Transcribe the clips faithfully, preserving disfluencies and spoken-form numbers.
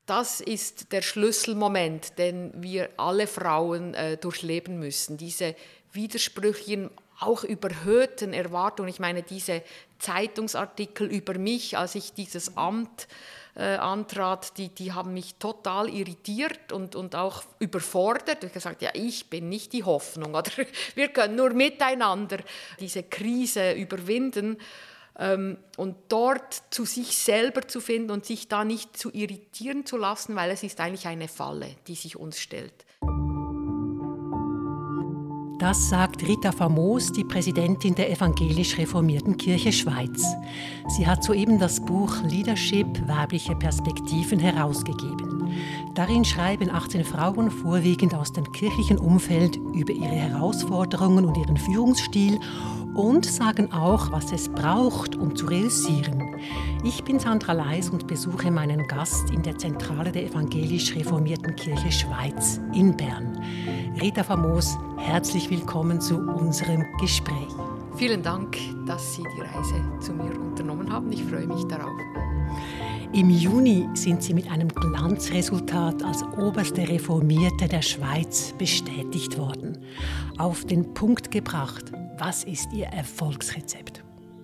Das ist der Schlüsselmoment, den wir alle Frauen äh, durchleben müssen. Diese widersprüchlichen, auch überhöhten Erwartungen. Ich meine, diese Zeitungsartikel über mich, als ich dieses Amt äh, antrat, die, die haben mich total irritiert und, und auch überfordert. Ich habe gesagt, ja, ich bin nicht die Hoffnung. Oder wir können nur miteinander diese Krise überwinden. Ähm, und dort zu sich selber zu finden und sich da nicht zu irritieren zu lassen, weil es ist eigentlich eine Falle, die sich uns stellt. Das sagt Rita Famos, die Präsidentin der evangelisch-reformierten Kirche Schweiz. Sie hat soeben das Buch Leadership – Weibliche Perspektiven herausgegeben. Darin schreiben achtzehn Frauen, vorwiegend aus dem kirchlichen Umfeld, über ihre Herausforderungen und ihren Führungsstil und sagen auch, was es braucht, um zu reüssieren. Ich bin Sandra Leis und besuche meinen Gast in der Zentrale der evangelisch-reformierten Kirche Schweiz in Bern. Rita Famos, herzlich willkommen zu unserem Gespräch. Vielen Dank, dass Sie die Reise zu mir unternommen haben. Ich freue mich darauf. Im Juni sind Sie mit einem Glanzresultat als oberste Reformierte der Schweiz bestätigt worden. Auf den Punkt gebracht, was ist Ihr Erfolgsrezept?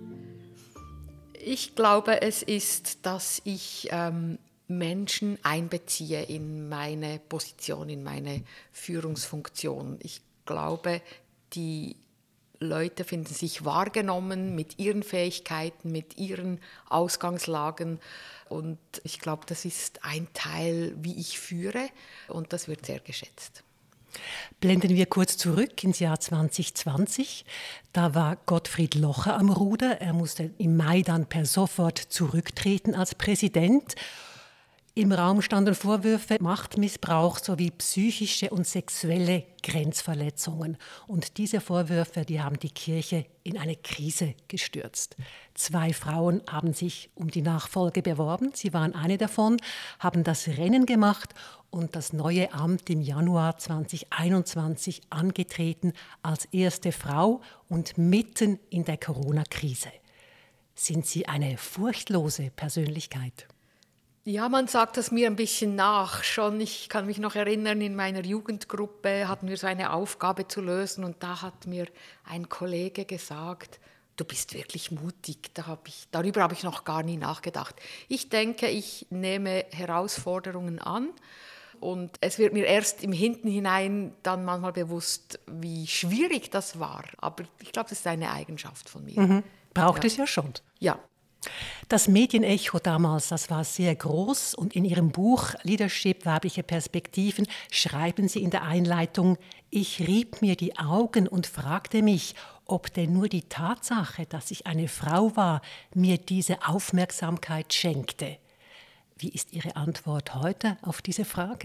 Ich glaube, es ist, dass ich ähm, Menschen einbeziehe in meine Position, in meine Führungsfunktion. Ich glaube, die Leute finden sich wahrgenommen mit ihren Fähigkeiten, mit ihren Ausgangslagen. Und ich glaube, das ist ein Teil, wie ich führe, und das wird sehr geschätzt. Blenden wir kurz zurück ins Jahr zwanzig zwanzig. Da war Gottfried Locher am Ruder. Er musste im Mai dann per sofort zurücktreten als Präsident. Im Raum standen Vorwürfe Machtmissbrauch sowie psychische und sexuelle Grenzverletzungen. Und diese Vorwürfe, die haben die Kirche in eine Krise gestürzt. Zwei Frauen haben sich um die Nachfolge beworben. Sie waren eine davon, haben das Rennen gemacht und das neue Amt im Januar zwanzig einundzwanzig angetreten als erste Frau und mitten in der Corona-Krise. Sind Sie eine furchtlose Persönlichkeit? Ja, man sagt das mir ein bisschen nach. Schon, ich kann mich noch erinnern, in meiner Jugendgruppe hatten wir so eine Aufgabe zu lösen und da hat mir ein Kollege gesagt, du bist wirklich mutig. Da hab ich, darüber habe ich noch gar nie nachgedacht. Ich denke, ich nehme Herausforderungen an und es wird mir erst im Hintenhinein dann manchmal bewusst, wie schwierig das war. Aber ich glaube, das ist eine Eigenschaft von mir. Mhm. Braucht ja. es ja schon. Ja. Das Medienecho damals, das war sehr groß und in Ihrem Buch Leadership – Weibliche Perspektiven schreiben Sie in der Einleitung, ich rieb mir die Augen und fragte mich, ob denn nur die Tatsache, dass ich eine Frau war, mir diese Aufmerksamkeit schenkte. Wie ist Ihre Antwort heute auf diese Frage?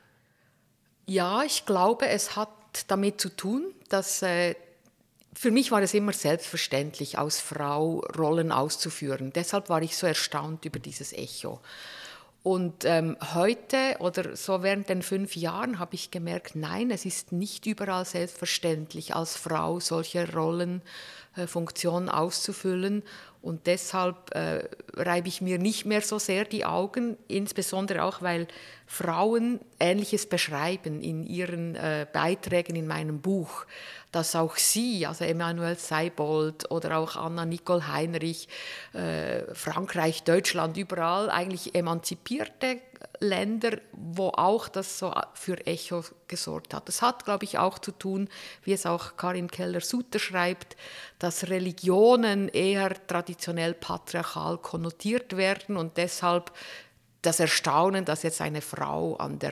Ja, ich glaube, es hat damit zu tun, dass äh, für mich war es immer selbstverständlich, als Frau Rollen auszuführen. Deshalb war ich so erstaunt über dieses Echo. Und ähm, heute oder so während den fünf Jahren habe ich gemerkt, nein, es ist nicht überall selbstverständlich, als Frau solche Rollen, äh, Funktionen auszufüllen. Und deshalb äh, reibe ich mir nicht mehr so sehr die Augen, insbesondere auch, weil Frauen Ähnliches beschreiben in ihren äh, Beiträgen in meinem Buch, dass auch sie, also Emmanuelle Seibold oder auch Anna-Nicole Heinrich, äh, Frankreich, Deutschland, überall eigentlich emanzipierte Länder, wo auch das so für Echo gesorgt hat. Das hat, glaube ich, auch zu tun, wie es auch Karin Keller-Sutter schreibt, dass Religionen eher traditionell patriarchal konnotiert werden und deshalb das Erstaunen, dass jetzt eine Frau an der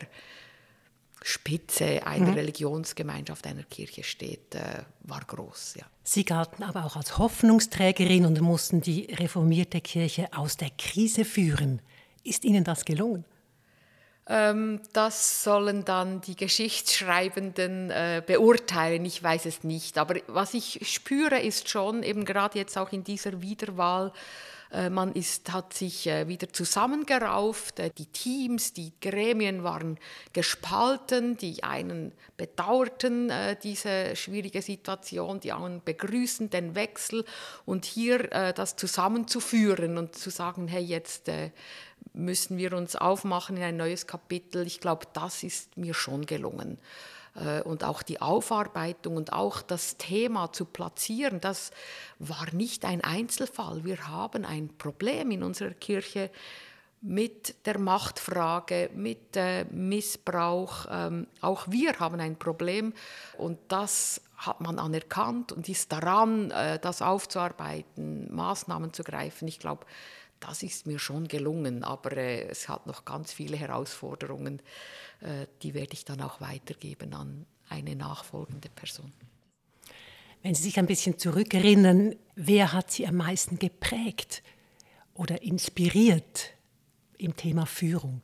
Spitze einer mhm. Religionsgemeinschaft, einer Kirche steht, äh, war groß. Ja. Sie galten aber auch als Hoffnungsträgerin und mussten die reformierte Kirche aus der Krise führen. Ist Ihnen das gelungen? Ähm, das sollen dann die Geschichtsschreibenden äh, beurteilen, ich weiß es nicht. Aber was ich spüre, ist schon, eben gerade jetzt auch in dieser Wiederwahl, äh, man ist, hat sich äh, wieder zusammengerauft, äh, die Teams, die Gremien waren gespalten, die einen bedauerten äh, diese schwierige Situation, die anderen begrüßen den Wechsel und hier äh, das zusammenzuführen und zu sagen, hey, jetzt äh, müssen wir uns aufmachen in ein neues Kapitel. Ich glaube, das ist mir schon gelungen. Und auch die Aufarbeitung und auch das Thema zu platzieren, das war nicht ein Einzelfall. Wir haben ein Problem in unserer Kirche mit der Machtfrage, mit äh, Missbrauch. Ähm, auch wir haben ein Problem und das hat man anerkannt und ist daran, äh, das aufzuarbeiten, Maßnahmen zu greifen. Ich glaube, das ist mir schon gelungen, aber äh, es hat noch ganz viele Herausforderungen, äh, die werde ich dann auch weitergeben an eine nachfolgende Person. Wenn Sie sich ein bisschen zurückerinnern, wer hat Sie am meisten geprägt oder inspiriert im Thema Führung?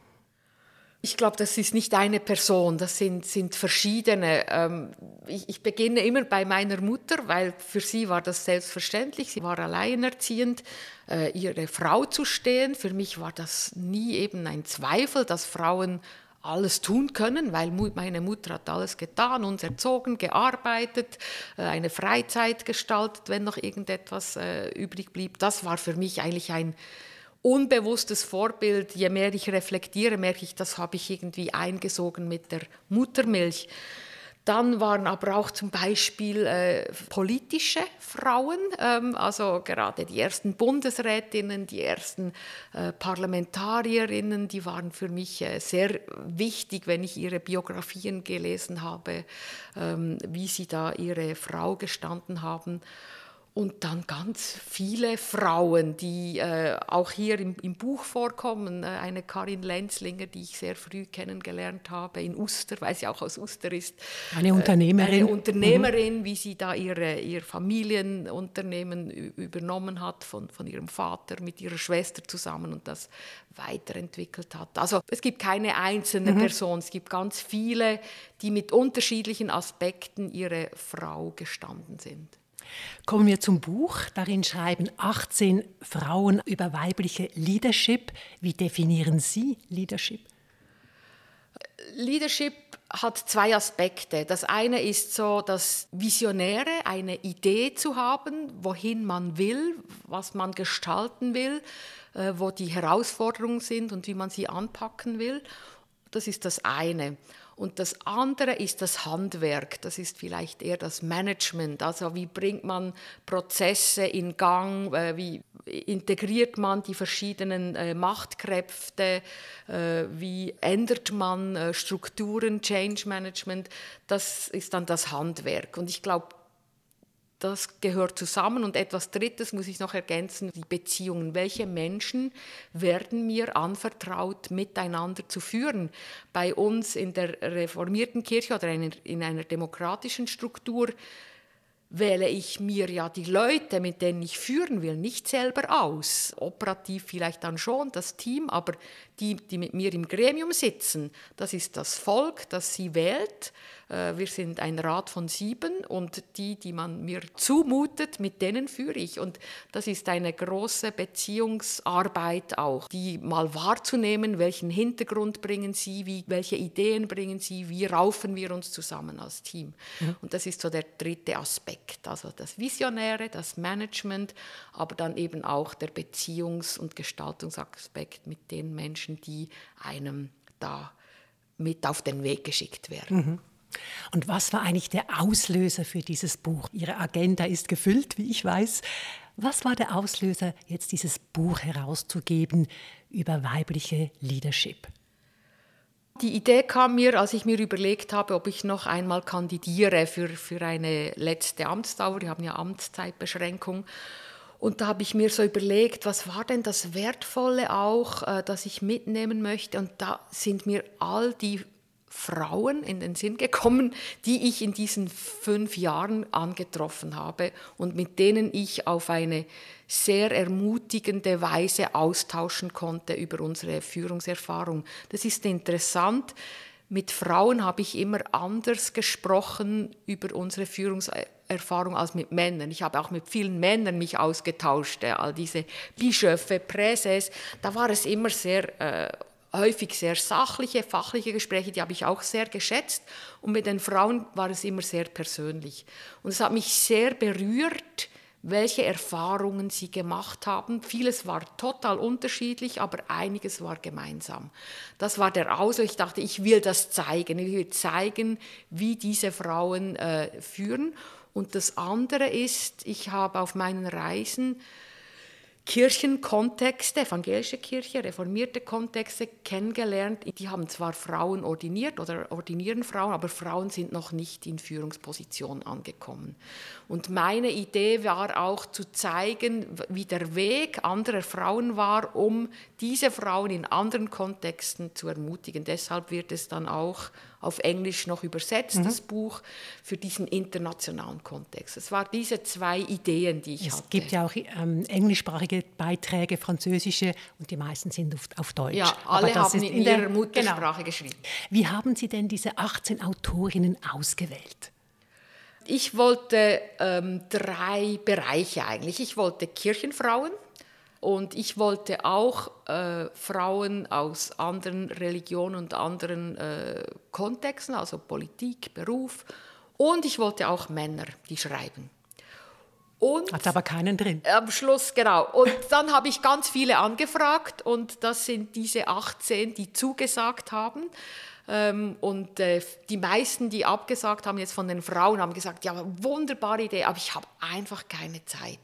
Ich glaube, das ist nicht eine Person, das sind, sind verschiedene. Ähm, ich, ich beginne immer bei meiner Mutter, weil für sie war das selbstverständlich. Sie war alleinerziehend, äh, ihre Frau zu stehen. Für mich war das nie eben ein Zweifel, dass Frauen alles tun können, weil meine Mutter hat alles getan, uns erzogen, gearbeitet, äh, eine Freizeit gestaltet, wenn noch irgendetwas äh, übrig blieb. Das war für mich eigentlich ein unbewusstes Vorbild. Je mehr ich reflektiere, merke ich, das habe ich irgendwie eingesogen mit der Muttermilch. Dann waren aber auch zum Beispiel äh, politische Frauen, ähm, also gerade die ersten Bundesrätinnen, die ersten äh, Parlamentarierinnen, die waren für mich äh, sehr wichtig, wenn ich ihre Biografien gelesen habe, ähm, wie sie da ihre Frau gestanden haben. Und dann ganz viele Frauen, die äh, auch hier im, im Buch vorkommen. Eine Karin Lenzlinger, die ich sehr früh kennengelernt habe, in Uster, weil sie auch aus Uster ist. Eine Unternehmerin. Eine Unternehmerin, mhm. wie sie da ihre, ihr Familienunternehmen übernommen hat von, von ihrem Vater mit ihrer Schwester zusammen und das weiterentwickelt hat. Also es gibt keine einzelne mhm. Person, es gibt ganz viele, die mit unterschiedlichen Aspekten ihre Frau gestanden sind. Kommen wir zum Buch. Darin schreiben achtzehn Frauen über weibliche Leadership. Wie definieren Sie Leadership? Leadership hat zwei Aspekte. Das eine ist so das Visionäre, eine Idee zu haben, wohin man will, was man gestalten will, wo die Herausforderungen sind und wie man sie anpacken will. Das ist das eine. Und das andere ist das Handwerk, das ist vielleicht eher das Management, also wie bringt man Prozesse in Gang, wie integriert man die verschiedenen äh, Machtkräfte, äh, wie ändert man äh, Strukturen, Change Management, das ist dann das Handwerk. Und ich glaube, das gehört zusammen. Und etwas Drittes muss ich noch ergänzen, die Beziehungen. Welche Menschen werden mir anvertraut, miteinander zu führen? Bei uns in der reformierten Kirche oder in einer demokratischen Struktur wähle ich mir ja die Leute, mit denen ich führen will, nicht selber aus. Operativ vielleicht dann schon, das Team, aber die, die mit mir im Gremium sitzen, das ist das Volk, das sie wählt. Wir sind ein Rat von sieben und die, die man mir zumutet, mit denen führe ich. Und das ist eine große Beziehungsarbeit auch, die mal wahrzunehmen, welchen Hintergrund bringen sie, wie, welche Ideen bringen sie, wie raufen wir uns zusammen als Team. Mhm. Und das ist so der dritte Aspekt, also das Visionäre, das Management, aber dann eben auch der Beziehungs- und Gestaltungsaspekt mit den Menschen, die einem da mit auf den Weg geschickt werden. Mhm. Und was war eigentlich der Auslöser für dieses Buch? Ihre Agenda ist gefüllt, wie ich weiß. Was war der Auslöser, jetzt dieses Buch herauszugeben über weibliche Leadership? Die Idee kam mir, als ich mir überlegt habe, ob ich noch einmal kandidiere für, für eine letzte Amtsdauer. Wir haben ja Amtszeitbeschränkung. Und da habe ich mir so überlegt, was war denn das Wertvolle auch, das ich mitnehmen möchte. Und da sind mir all die Frauen in den Sinn gekommen, die ich in diesen fünf Jahren angetroffen habe und mit denen ich auf eine sehr ermutigende Weise austauschen konnte über unsere Führungserfahrung. Das ist interessant. Mit Frauen habe ich immer anders gesprochen über unsere Führungserfahrung als mit Männern. Ich habe auch mit vielen Männern mich ausgetauscht, all diese Bischöfe, Präses. Da war es immer sehr äh, häufig sehr sachliche, fachliche Gespräche, die habe ich auch sehr geschätzt. Und mit den Frauen war es immer sehr persönlich. Und es hat mich sehr berührt, welche Erfahrungen sie gemacht haben. Vieles war total unterschiedlich, aber einiges war gemeinsam. Das war der Auslöser. Ich dachte, ich will das zeigen. Ich will zeigen, wie diese Frauen äh, führen. Und das andere ist, ich habe auf meinen Reisen Kirchenkontexte, evangelische Kirche, reformierte Kontexte kennengelernt. Die haben zwar Frauen ordiniert oder ordinieren Frauen, aber Frauen sind noch nicht in Führungspositionen angekommen. Und meine Idee war auch zu zeigen, wie der Weg anderer Frauen war, um diese Frauen in anderen Kontexten zu ermutigen. Deshalb wird es dann auch auf Englisch noch übersetzt, mhm. das Buch, für diesen internationalen Kontext. Es waren diese zwei Ideen, die ich es hatte. Es gibt ja auch ähm, englischsprachige Beiträge, französische, und die meisten sind auf, auf Deutsch. Ja, alle Aber haben in, in ihrer Muttersprache genau. geschrieben. Wie haben Sie denn diese achtzehn Autorinnen ausgewählt? Ich wollte ähm, drei Bereiche eigentlich. Ich wollte Kirchenfrauen, und ich wollte auch äh, Frauen aus anderen Religionen und anderen äh, Kontexten, also Politik, Beruf. Und ich wollte auch Männer, die schreiben. Und hat aber keinen drin. Am Schluss, genau. Und dann habe ich ganz viele angefragt, und das sind diese achtzehn, die zugesagt haben. Ähm, und äh, die meisten, die abgesagt haben, jetzt von den Frauen, haben gesagt, ja, wunderbare Idee, aber ich habe einfach keine Zeit.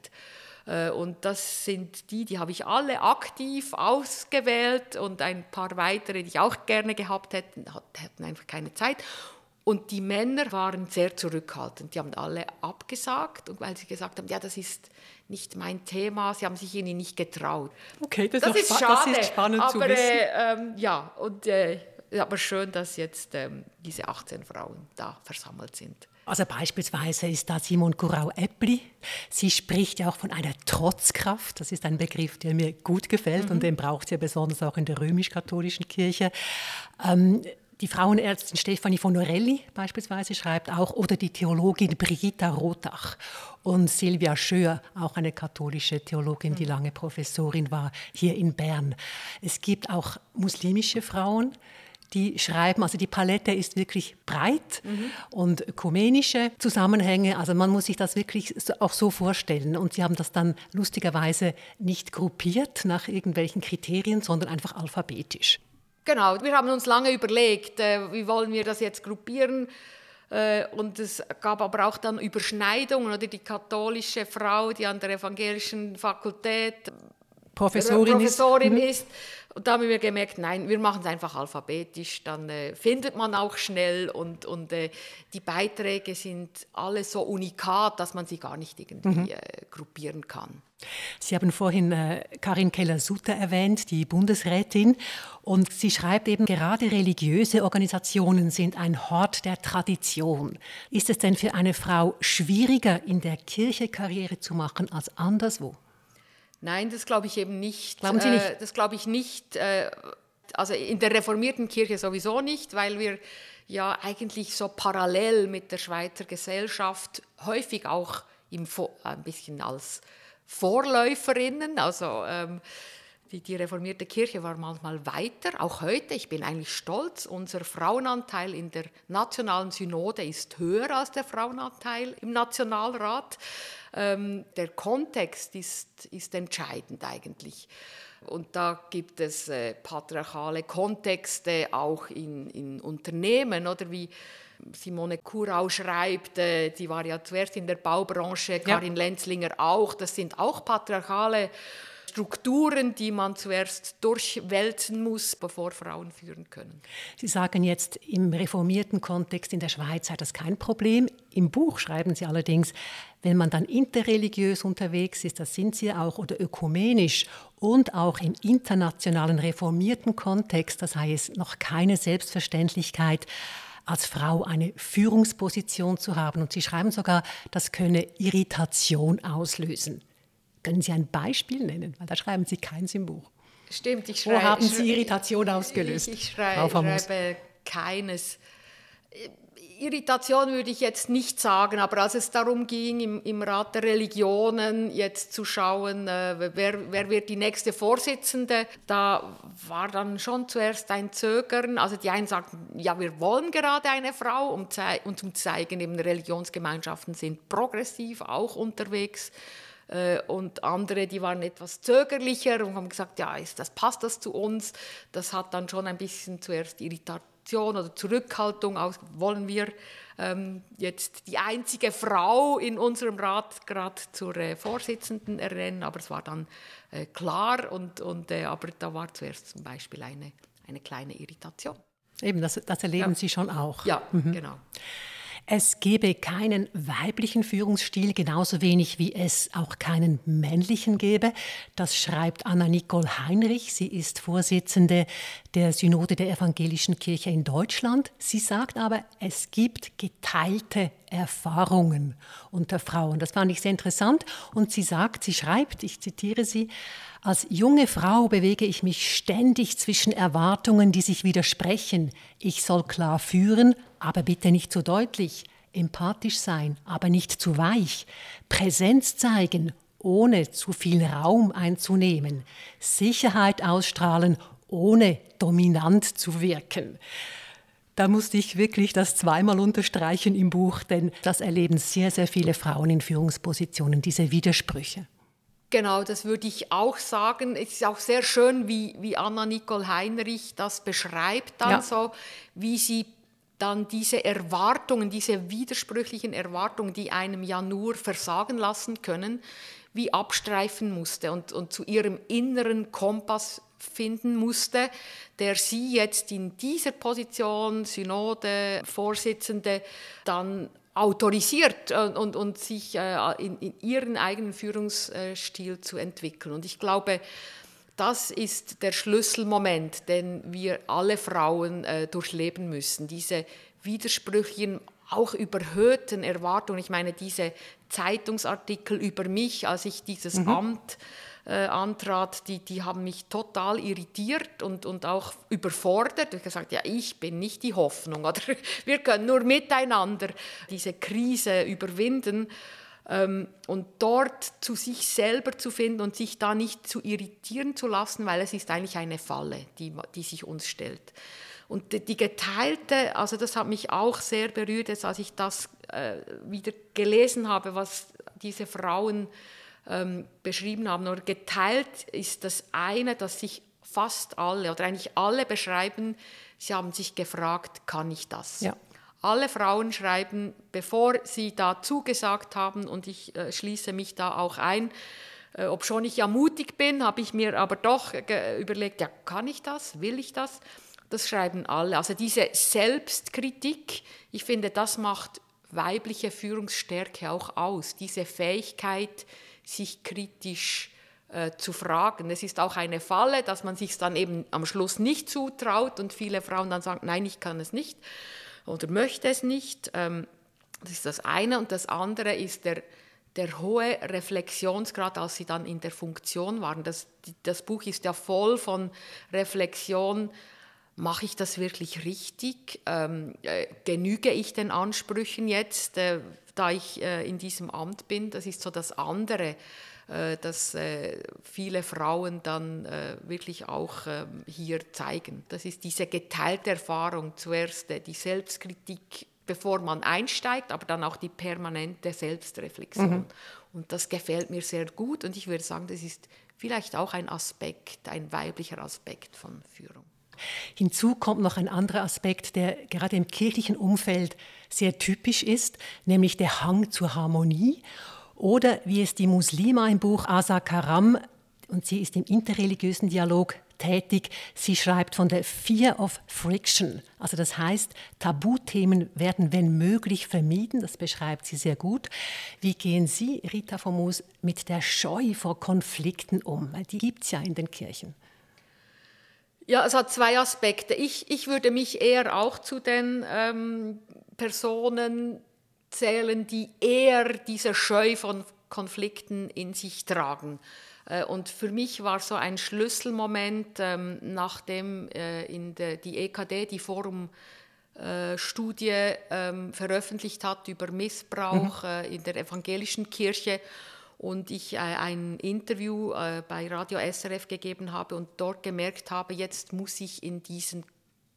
Und das sind die, die habe ich alle aktiv ausgewählt, und ein paar weitere, die ich auch gerne gehabt hätte, hatten einfach keine Zeit. Und die Männer waren sehr zurückhaltend, die haben alle abgesagt, weil sie gesagt haben, ja, das ist nicht mein Thema, sie haben sich ihnen nicht getraut. Okay, das, das, ist, ist schade, das ist spannend aber, zu wissen. Äh, ähm, ja, und, äh, aber schön, dass jetzt ähm, diese achtzehn Frauen da versammelt sind. Also beispielsweise ist da Simone Kurau-Epli. Sie spricht ja auch von einer Trotzkraft. Das ist ein Begriff, der mir gut gefällt, mhm. und den braucht es ja besonders auch in der römisch-katholischen Kirche. Ähm, die Frauenärztin Stefanie von Orelli beispielsweise schreibt auch, oder die Theologin Brigitta Rotach und Silvia Schöer, auch eine katholische Theologin, die lange Professorin war hier in Bern. Es gibt auch muslimische Frauen, die schreiben, also die Palette ist wirklich breit, mhm. und ökumenische Zusammenhänge, also man muss sich das wirklich auch so vorstellen. Und sie haben das dann lustigerweise nicht gruppiert nach irgendwelchen Kriterien, sondern einfach alphabetisch. Genau, wir haben uns lange überlegt, äh, wie wollen wir das jetzt gruppieren. Äh, und es gab aber auch dann Überschneidungen, oder die katholische Frau, die an der evangelischen Fakultät Professorin, Professorin ist. ist. Und da haben wir gemerkt, nein, wir machen es einfach alphabetisch, dann äh, findet man auch schnell, und, und äh, die Beiträge sind alle so unikat, dass man sie gar nicht irgendwie mhm. äh, gruppieren kann. Sie haben vorhin äh, Karin Keller-Sutter erwähnt, die Bundesrätin, und sie schreibt eben, gerade religiöse Organisationen sind ein Hort der Tradition. Ist es denn für eine Frau schwieriger, in der Kirche Karriere zu machen als anderswo? Nein, das glaube ich eben nicht. Glauben Sie nicht? Äh, das glaube ich nicht. Äh, also in der reformierten Kirche sowieso nicht, weil wir ja eigentlich so parallel mit der Schweizer Gesellschaft häufig auch im Vo- ein bisschen als Vorläuferinnen, also ähm, die, die reformierte Kirche war manchmal weiter, auch heute. Ich bin eigentlich stolz, unser Frauenanteil in der nationalen Synode ist höher als der Frauenanteil im Nationalrat. Ähm, der Kontext ist, ist entscheidend eigentlich. Und da gibt es äh, patriarchale Kontexte auch in, in Unternehmen, oder wie Simone Kurau schreibt, äh, die war ja zuerst in der Baubranche, Karin ja. Lenzlinger auch. Das sind auch patriarchale Strukturen, die man zuerst durchwälzen muss, bevor Frauen führen können. Sie sagen jetzt, im reformierten Kontext in der Schweiz sei das kein Problem. Im Buch schreiben Sie allerdings, wenn man dann interreligiös unterwegs ist, das sind Sie auch, oder ökumenisch und auch im internationalen reformierten Kontext, das sei es noch keine Selbstverständlichkeit, als Frau eine Führungsposition zu haben. Und Sie schreiben sogar, das könne Irritation auslösen. Können Sie ein Beispiel nennen? Weil da schreiben Sie keins im Buch. Stimmt, ich schreibe. Wo haben Sie Irritation ausgelöst? Ich, ich, schrei, ich schreibe keines. Irritation würde ich jetzt nicht sagen, aber als es darum ging, im, im Rat der Religionen jetzt zu schauen, äh, wer, wer wird die nächste Vorsitzende, da war dann schon zuerst ein Zögern. Also die einen sagten, ja, wir wollen gerade eine Frau, um, zei- um zu zeigen, eben Religionsgemeinschaften sind progressiv auch unterwegs. Äh, und andere, die waren etwas zögerlicher und haben gesagt, ja, ist das, passt das zu uns? Das hat dann schon ein bisschen zuerst Irritation oder Zurückhaltung aus, wollen wir ähm, jetzt die einzige Frau in unserem Rat gerade zur äh, Vorsitzenden ernennen, aber es war dann äh, klar, und, und, äh, aber da war zuerst zum Beispiel eine, eine kleine Irritation. Eben, das, das erleben Ja. Sie schon auch. Ja, mhm. genau. Es gäbe keinen weiblichen Führungsstil, genauso wenig wie es auch keinen männlichen gäbe. Das schreibt Anna-Nicole Heinrich. Sie ist Vorsitzende der Synode der Evangelischen Kirche in Deutschland. Sie sagt aber, es gibt geteilte Erfahrungen unter Frauen. Das fand ich sehr interessant. Und sie sagt, sie schreibt, ich zitiere sie, als junge Frau bewege ich mich ständig zwischen Erwartungen, die sich widersprechen. Ich soll klar führen, aber bitte nicht zu deutlich. Empathisch sein, aber nicht zu weich. Präsenz zeigen, ohne zu viel Raum einzunehmen. Sicherheit ausstrahlen, ohne dominant zu wirken. Da musste ich wirklich das zweimal unterstreichen im Buch, denn das erleben sehr, sehr viele Frauen in Führungspositionen, diese Widersprüche. Genau, das würde ich auch sagen. Es ist auch sehr schön, wie, wie Anna-Nicole Heinrich das beschreibt, dann ja. so, wie sie dann diese Erwartungen, diese widersprüchlichen Erwartungen, die einem ja nur versagen lassen können, wie abstreifen musste und, und zu ihrem inneren Kompass finden musste, der sie jetzt in dieser Position, Synode, Vorsitzende, dann autorisiert und, und, und sich äh, in, in ihren eigenen Führungsstil zu entwickeln. Und ich glaube, das ist der Schlüsselmoment, den wir alle Frauen äh, durchleben müssen. Diese widersprüchlichen, auch überhöhten Erwartungen. Ich meine, diese Zeitungsartikel über mich, als ich dieses mhm. Amt äh, antrat, die, die haben mich total irritiert und, und auch überfordert. Ich habe gesagt, ja, ich bin nicht die Hoffnung, oder wir können nur miteinander diese Krise überwinden. Ähm, und dort zu sich selber zu finden und sich da nicht zu irritieren zu lassen, weil es ist eigentlich eine Falle, die, die sich uns stellt. Und die, die geteilte, also das hat mich auch sehr berührt, als ich das äh, wieder gelesen habe, was diese Frauen ähm, beschrieben haben. Oder geteilt ist das eine, dass sich fast alle oder eigentlich alle beschreiben, sie haben sich gefragt, kann ich das? Ja. Alle Frauen schreiben, bevor sie da zugesagt haben, und ich äh, schließe mich da auch ein, äh, obschon ich ja mutig bin, habe ich mir aber doch ge- überlegt, ja, kann ich das, will ich das? Das schreiben alle. Also diese Selbstkritik, ich finde, das macht weibliche Führungsstärke auch aus, diese Fähigkeit, sich kritisch äh, zu fragen. Es ist auch eine Falle, dass man sich dann eben am Schluss nicht zutraut und viele Frauen dann sagen, nein, ich kann es nicht oder möchte es nicht. Ähm, das ist das eine. Und das andere ist der, der hohe Reflexionsgrad, als sie dann in der Funktion waren. Das, das Buch ist ja voll von Reflexion. Mache ich das wirklich richtig? Ähm, äh, genüge ich den Ansprüchen jetzt, äh, da ich äh, in diesem Amt bin? Das ist so das andere, äh, dass äh, viele Frauen dann äh, wirklich auch äh, hier zeigen. Das ist diese geteilte Erfahrung. Zuerst äh, die Selbstkritik, bevor man einsteigt, aber dann auch die permanente Selbstreflexion. Mhm. Und das gefällt mir sehr gut. Und ich würde sagen, das ist vielleicht auch ein Aspekt, ein weiblicher Aspekt von Führung. Hinzu kommt noch ein anderer Aspekt, der gerade im kirchlichen Umfeld sehr typisch ist, nämlich der Hang zur Harmonie. Oder wie es die Muslima im Buch Asa Karam, und sie ist im interreligiösen Dialog tätig, sie schreibt von der Fear of Friction. Also das heißt, Tabuthemen werden, wenn möglich, vermieden. Das beschreibt sie sehr gut. Wie gehen Sie, Rita von Moos, mit der Scheu vor Konflikten um? Weil die gibt es ja in den Kirchen. Ja, es hat zwei Aspekte. Ich, ich würde mich eher auch zu den ähm, Personen zählen, die eher diese Scheu von Konflikten in sich tragen. Äh, und für mich war so ein Schlüsselmoment, ähm, nachdem äh, in der, die E K D, die Forum äh, Studie ähm, veröffentlicht hat über Missbrauch mhm. äh, in der evangelischen Kirche und ich äh, ein Interview äh, bei Radio S R F gegeben habe und dort gemerkt habe, jetzt muss ich in diesen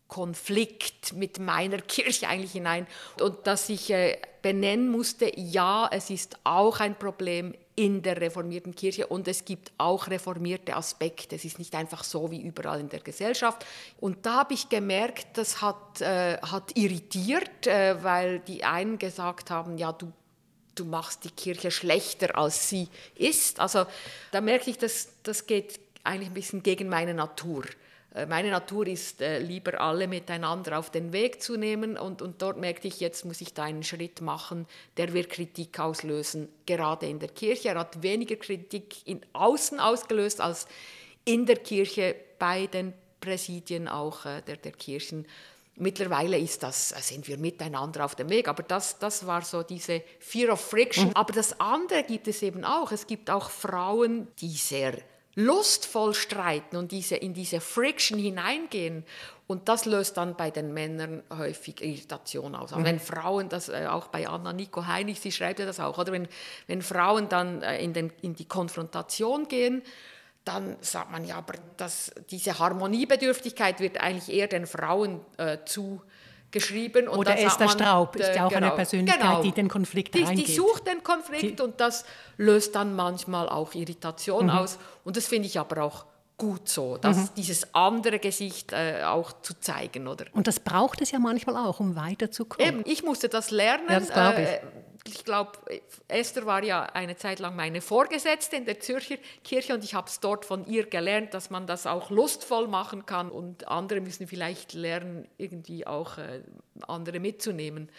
Konflikt mit meiner Kirche eigentlich hinein und dass ich äh, benennen musste, ja, es ist auch ein Problem in der reformierten Kirche und es gibt auch reformierte Aspekte. Es ist nicht einfach so wie überall in der Gesellschaft. Und da habe ich gemerkt, das hat, äh, hat irritiert, äh, weil die einen gesagt haben, ja, du du machst die Kirche schlechter, als sie ist. Also da merke ich, dass das geht eigentlich ein bisschen gegen meine Natur. Meine Natur ist, äh, lieber alle miteinander auf den Weg zu nehmen und, und dort merkte ich, jetzt muss ich da einen Schritt machen, der wird Kritik auslösen, gerade in der Kirche. Er hat weniger Kritik in außen ausgelöst als in der Kirche bei den Präsidien auch äh, der, der Kirchen. Mittlerweile ist das, sind wir miteinander auf dem Weg, aber das, das war so diese Fear of Friction. Mhm. Aber das andere gibt es eben auch. Es gibt auch Frauen, die sehr lustvoll streiten und diese, in diese Friction hineingehen. Und das löst dann bei den Männern häufig Irritation aus. Also mhm. wenn Frauen, das äh, auch bei Anna-Nico Heinig, sie schreibt ja das auch, oder wenn, wenn Frauen dann äh, in, den, in die Konfrontation gehen, dann sagt man, ja, aber das, diese Harmoniebedürftigkeit wird eigentlich eher den Frauen äh, zugeschrieben. Und Oder Esther man, Straub ist ja auch genau, eine Persönlichkeit, genau, die den Konflikt die, reingeht. Die sucht den Konflikt die, und das löst dann manchmal auch Irritation mhm. aus. Und das finde ich aber auch gut so, dass mhm. dieses andere Gesicht äh, auch zu zeigen. Oder? Und das braucht es ja manchmal auch, um weiterzukommen. Eben, ich musste das lernen. Ja, das glaube ich. Äh, Ich glaube, Esther war ja eine Zeit lang meine Vorgesetzte in der Zürcher Kirche und ich habe es dort von ihr gelernt, dass man das auch lustvoll machen kann und andere müssen vielleicht lernen, irgendwie auch äh, andere mitzunehmen.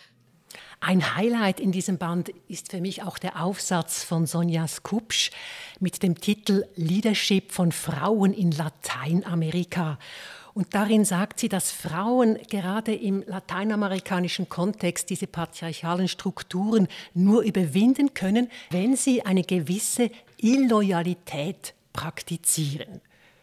Ein Highlight in diesem Band ist für mich auch der Aufsatz von Sonja Skupsch mit dem Titel Leadership von Frauen in Lateinamerika. Und darin sagt sie, dass Frauen gerade im lateinamerikanischen Kontext diese patriarchalen Strukturen nur überwinden können, wenn sie eine gewisse Illoyalität praktizieren.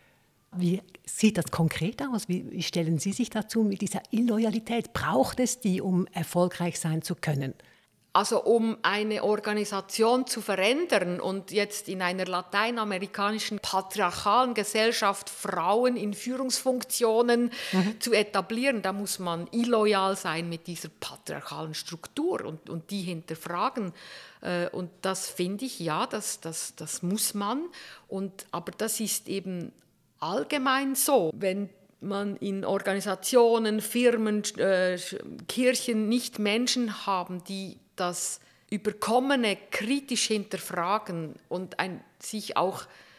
Wie sieht das konkret aus? Wie stellen Sie sich dazu mit dieser Illoyalität? Braucht es die, um erfolgreich sein zu können? Also um eine Organisation zu verändern und jetzt in einer lateinamerikanischen patriarchalen Gesellschaft Frauen in Führungsfunktionen mhm. zu etablieren, da muss man illoyal sein mit dieser patriarchalen Struktur und, und die hinterfragen. Und das finde ich, ja, das, das, das muss man. Und, aber das ist eben allgemein so, wenn man in Organisationen, Firmen, äh, Kirchen nicht Menschen haben, die das Überkommene kritisch hinterfragen und ein, sich auch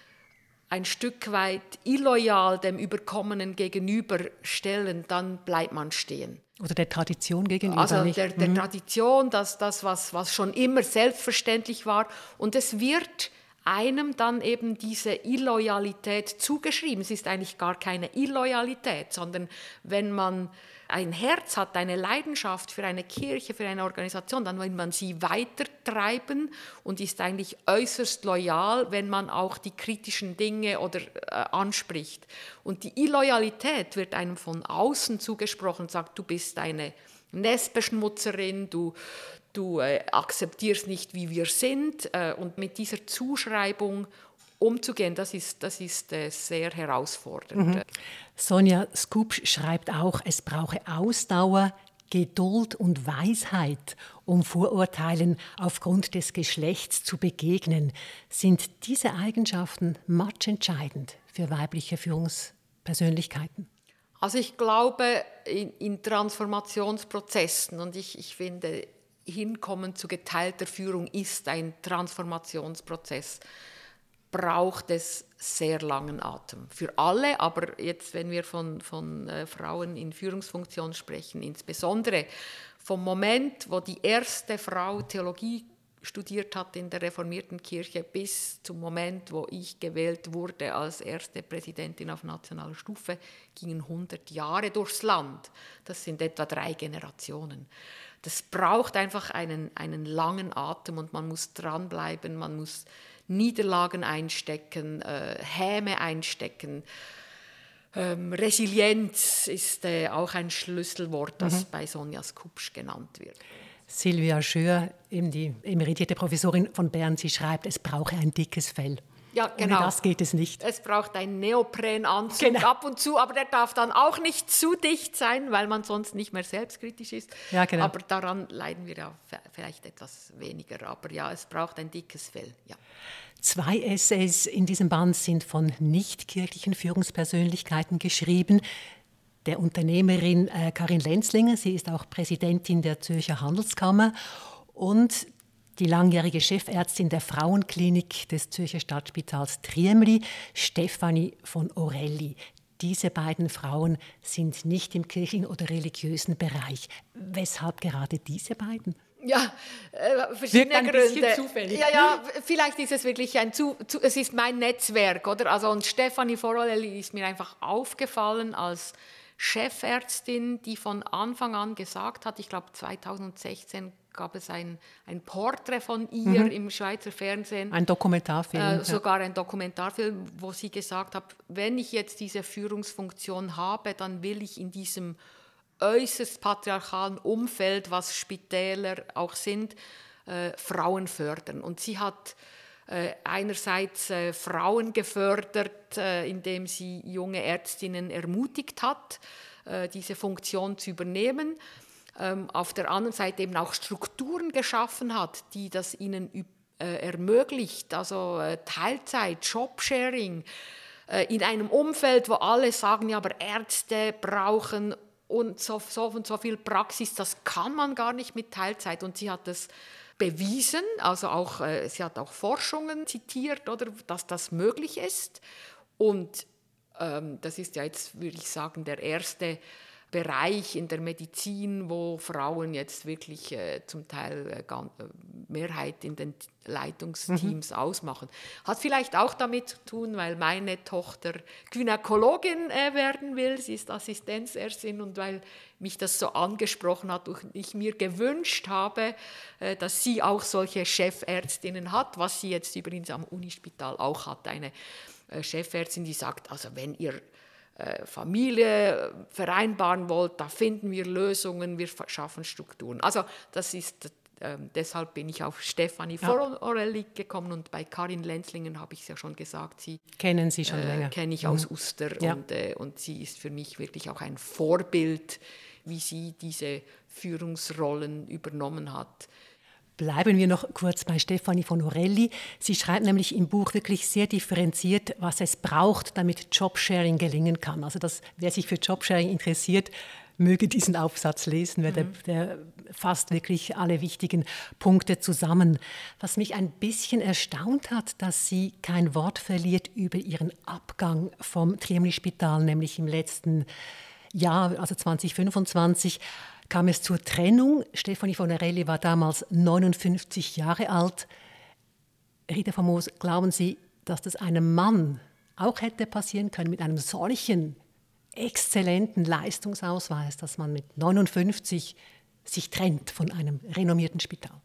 ein Stück weit illoyal dem Überkommenen gegenüberstellen, dann bleibt man stehen. Oder der Tradition gegenüber. Also nicht. der, der mhm. Tradition, das, das was, was schon immer selbstverständlich war. Und es wird einem dann eben diese Illoyalität zugeschrieben. Es ist eigentlich gar keine Illoyalität, sondern wenn man ein Herz hat, eine Leidenschaft für eine Kirche, für eine Organisation, dann will man sie weitertreiben und ist eigentlich äußerst loyal, wenn man auch die kritischen Dinge oder äh, anspricht. Und die Illoyalität wird einem von außen zugesprochen, sagt, du bist eine Nestbeschmutzerin, du Du äh, akzeptierst nicht, wie wir sind. Äh, und mit dieser Zuschreibung umzugehen, das ist, das ist äh, sehr herausfordernd. Mhm. Sonja Skupsch schreibt auch, es brauche Ausdauer, Geduld und Weisheit, um Vorurteilen aufgrund des Geschlechts zu begegnen. Sind diese Eigenschaften matchentscheidend für weibliche Führungspersönlichkeiten? Also ich glaube, in, in Transformationsprozessen, und ich, ich finde, Hinkommen zu geteilter Führung ist ein Transformationsprozess, braucht es sehr langen Atem. Für alle, aber jetzt, wenn wir von, von äh, Frauen in Führungsfunktion sprechen, insbesondere vom Moment, wo die erste Frau Theologie studiert hat in der reformierten Kirche, bis zum Moment, wo ich gewählt wurde als erste Präsidentin auf nationaler Stufe, gingen hundert Jahre durchs Land. Das sind etwa drei Generationen. Das braucht einfach einen, einen langen Atem und man muss dranbleiben, man muss Niederlagen einstecken, äh, Häme einstecken, Ähm, Resilienz ist äh, auch ein Schlüsselwort, das mhm. bei Sonja Skupsch genannt wird. Silvia Schür, eben die emeritierte Professorin von Bern, sie schreibt, es brauche ein dickes Fell. Ja, genau. Ohne das geht es nicht. Es braucht einen Neoprenanzug genau. ab und zu, aber der darf dann auch nicht zu dicht sein, weil man sonst nicht mehr selbstkritisch ist. Ja, genau. Aber daran leiden wir ja vielleicht etwas weniger. Aber ja, es braucht ein dickes Fell. Ja. Zwei Essays in diesem Band sind von nichtkirchlichen Führungspersönlichkeiten geschrieben. Der Unternehmerin äh, Karin Lenzlinger, sie ist auch Präsidentin der Zürcher Handelskammer, und die langjährige Chefärztin der Frauenklinik des Zürcher Stadtspitals Triemli, Stefanie von Orelli. Diese beiden Frauen sind nicht im kirchlichen oder religiösen Bereich. Weshalb gerade diese beiden? Ja, äh, verschiedene ein Gründe. Zufällig. Ja, ja, vielleicht ist es wirklich ein zu, zu, es ist mein Netzwerk, oder? Also und Stefanie von Orelli ist mir einfach aufgefallen als Chefärztin, die von Anfang an gesagt hat, ich glaube zweitausendsechzehn gab es ein, ein Porträt von ihr mhm. im Schweizer Fernsehen. Ein Dokumentarfilm. Äh, sogar ein Dokumentarfilm, wo sie gesagt hat, wenn ich jetzt diese Führungsfunktion habe, dann will ich in diesem äußerst patriarchalen Umfeld, was Spitäler auch sind, äh, Frauen fördern. Und sie hat äh, einerseits äh, Frauen gefördert, äh, indem sie junge Ärztinnen ermutigt hat, äh, diese Funktion zu übernehmen. Ähm, auf der anderen Seite eben auch Strukturen geschaffen hat, die das ihnen äh, ermöglicht, also äh, Teilzeit, Jobsharing, äh, in einem Umfeld, wo alle sagen, ja, aber Ärzte brauchen und so, so und so viel Praxis, das kann man gar nicht mit Teilzeit. Und sie hat das bewiesen, also auch, äh, sie hat auch Forschungen zitiert, oder, dass das möglich ist. Und ähm, das ist ja jetzt, würde ich sagen, der erste Bereich in der Medizin, wo Frauen jetzt wirklich äh, zum Teil äh, ganz, äh, Mehrheit in den Leitungsteams mhm. ausmachen. Hat vielleicht auch damit zu tun, weil meine Tochter Gynäkologin äh, werden will, sie ist Assistenzärztin, und weil mich das so angesprochen hat und ich mir gewünscht habe, äh, dass sie auch solche Chefärztinnen hat, was sie jetzt übrigens am Unispital auch hat, eine äh, Chefärztin, die sagt, also wenn ihr Familie vereinbaren wollt, da finden wir Lösungen, wir schaffen Strukturen. Also das ist, äh, deshalb bin ich auf Stefanie ja. von Orelli gekommen, und bei Karin Lenzlinger habe ich es ja schon gesagt, sie kennen Sie schon äh, länger. Kenne ich mhm. aus Uster ja. und, äh, und sie ist für mich wirklich auch ein Vorbild, wie sie diese Führungsrollen übernommen hat. Bleiben wir noch kurz bei Stefanie von Orelli. Sie schreibt nämlich im Buch wirklich sehr differenziert, was es braucht, damit Jobsharing gelingen kann. Also das, wer sich für Jobsharing interessiert, möge diesen Aufsatz lesen, weil mhm. der, der fasst wirklich alle wichtigen Punkte zusammen. Was mich ein bisschen erstaunt hat, dass sie kein Wort verliert über ihren Abgang vom Triemli-Spital, nämlich im letzten Jahr, also zwanzig fünfundzwanzig, kam es zur Trennung. Stefanie von Orelli war damals neunundfünfzig Jahre alt. Rita von Moos, glauben Sie, dass das einem Mann auch hätte passieren können mit einem solchen exzellenten Leistungsausweis, dass man mit neunundfünfzig sich trennt von einem renommierten Spital?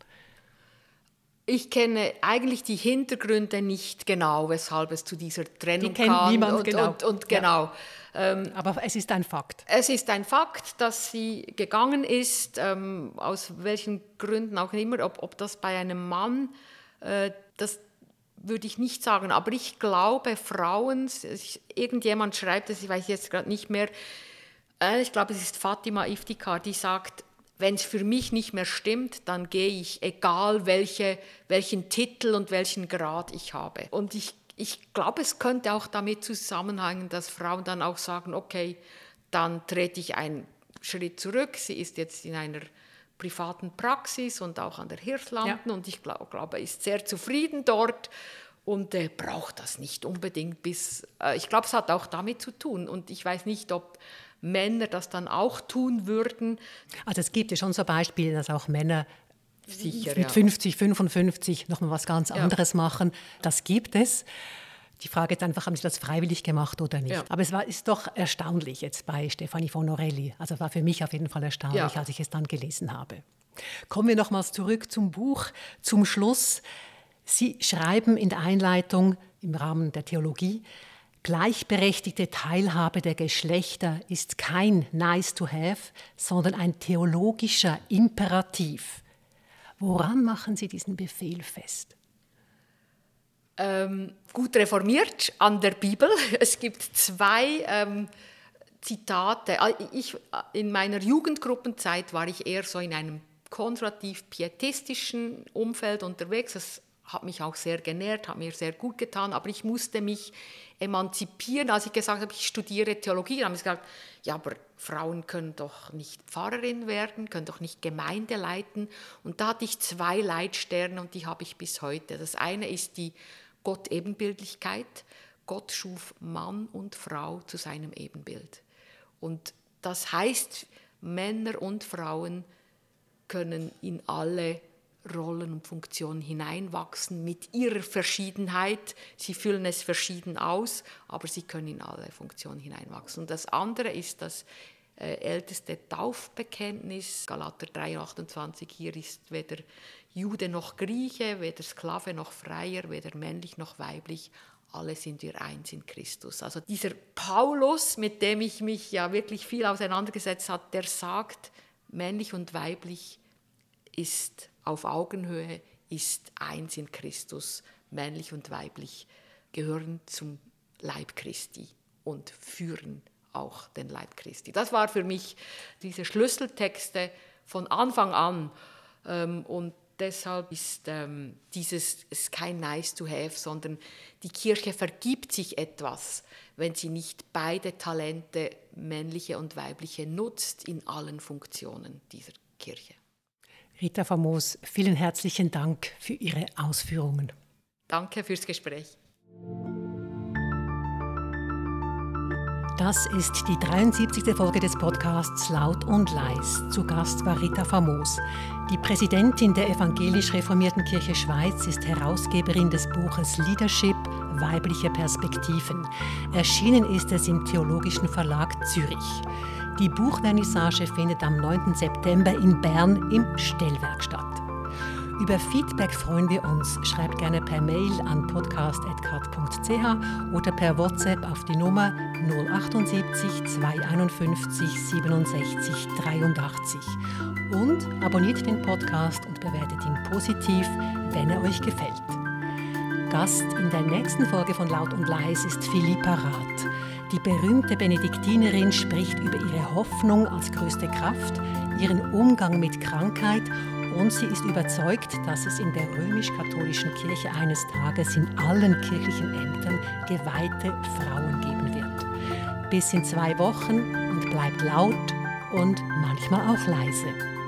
Ich kenne eigentlich die Hintergründe nicht genau, weshalb es zu dieser Trennung die kennt kam. Niemand und, genau. Und, und genau. Ja. Ähm, Aber es ist ein Fakt. Es ist ein Fakt, dass sie gegangen ist, ähm, aus welchen Gründen auch immer. Ob, ob das bei einem Mann, äh, das würde ich nicht sagen. Aber ich glaube, Frauen, irgendjemand schreibt es, ich weiß jetzt gerade nicht mehr, äh, ich glaube, es ist Fatima Iftikhar, die sagt, wenn es für mich nicht mehr stimmt, dann gehe ich, egal welche, welchen Titel und welchen Grad ich habe. Und ich, ich glaube, es könnte auch damit zusammenhängen, dass Frauen dann auch sagen, okay, dann trete ich einen Schritt zurück. Sie ist jetzt in einer privaten Praxis und auch an der Hirslanden ja. und ich glaube, glaub, ist sehr zufrieden dort und äh, braucht das nicht unbedingt bis, äh, ich glaube, es hat auch damit zu tun und ich weiß nicht, ob Männer das dann auch tun würden. Also es gibt ja schon so Beispiele, dass auch Männer Sicher, mit ja. fünfzig, fünfundfünfzig noch mal was ganz anderes ja. machen. Das gibt es. Die Frage ist einfach, haben Sie das freiwillig gemacht oder nicht? Ja. Aber es war, ist doch erstaunlich jetzt bei Stefanie von Orelli. Also war für mich auf jeden Fall erstaunlich, ja. als ich es dann gelesen habe. Kommen wir nochmals zurück zum Buch, zum Schluss. Sie schreiben in der Einleitung im Rahmen der Theologie, Gleichberechtigte Teilhabe der Geschlechter ist kein nice to have, sondern ein theologischer Imperativ. Woran machen Sie diesen Befehl fest? Ähm, gut reformiert an der Bibel. Es gibt zwei ähm, Zitate. Ich, in meiner Jugendgruppenzeit war ich eher so in einem konservativ-pietistischen Umfeld unterwegs. Das hat mich auch sehr genährt, hat mir sehr gut getan, aber ich musste mich emanzipieren. Als ich gesagt habe, ich studiere Theologie, dann haben sie gesagt, ja, aber Frauen können doch nicht Pfarrerin werden, können doch nicht Gemeinde leiten. Und da hatte ich zwei Leitsterne und die habe ich bis heute. Das eine ist die Gott-Ebenbildlichkeit. Gott schuf Mann und Frau zu seinem Ebenbild. Und das heißt, Männer und Frauen können in alle Rollen und Funktionen hineinwachsen mit ihrer Verschiedenheit. Sie füllen es verschieden aus, aber sie können in alle Funktionen hineinwachsen. Und das andere ist das äh, älteste Taufbekenntnis, Galater drei achtundzwanzig. Hier ist weder Jude noch Grieche, weder Sklave noch Freier, weder männlich noch weiblich. Alle sind wir eins in Christus. Also dieser Paulus, mit dem ich mich ja wirklich viel auseinandergesetzt habe, der sagt, männlich und weiblich ist auf Augenhöhe, ist eins in Christus. Männlich und weiblich gehören zum Leib Christi und führen auch den Leib Christi. Das war für mich diese Schlüsseltexte von Anfang an. Und deshalb ist ähm, dieses ist kein nice to have, sondern die Kirche vergibt sich etwas, wenn sie nicht beide Talente, männliche und weibliche, nutzt in allen Funktionen dieser Kirche. Rita Famos, vielen herzlichen Dank für Ihre Ausführungen. Danke fürs Gespräch. Das ist die dreiundsiebzigste Folge des Podcasts Laut und Leis. Zu Gast war Rita Famos. Die Präsidentin der Evangelisch-Reformierten Kirche Schweiz ist Herausgeberin des Buches Leadership – Weibliche Perspektiven. Erschienen ist es im Theologischen Verlag Zürich. Die Buchvernissage findet am neunten September in Bern im Stellwerk statt. Über Feedback freuen wir uns. Schreibt gerne per Mail an podcast at k a t punkt c h oder per WhatsApp auf die Nummer null achtundsiebzig zweihunderteinundfünfzig siebenundsechzig dreiundachtzig. Und abonniert den Podcast und bewertet ihn positiv, wenn er euch gefällt. Gast in der nächsten Folge von Laut und Leis ist Philippa Rath. Die berühmte Benediktinerin spricht über ihre Hoffnung als größte Kraft, ihren Umgang mit Krankheit und sie ist überzeugt, dass es in der römisch-katholischen Kirche eines Tages in allen kirchlichen Ämtern geweihte Frauen geben wird. Bis in zwei Wochen und bleibt laut und manchmal auch leise.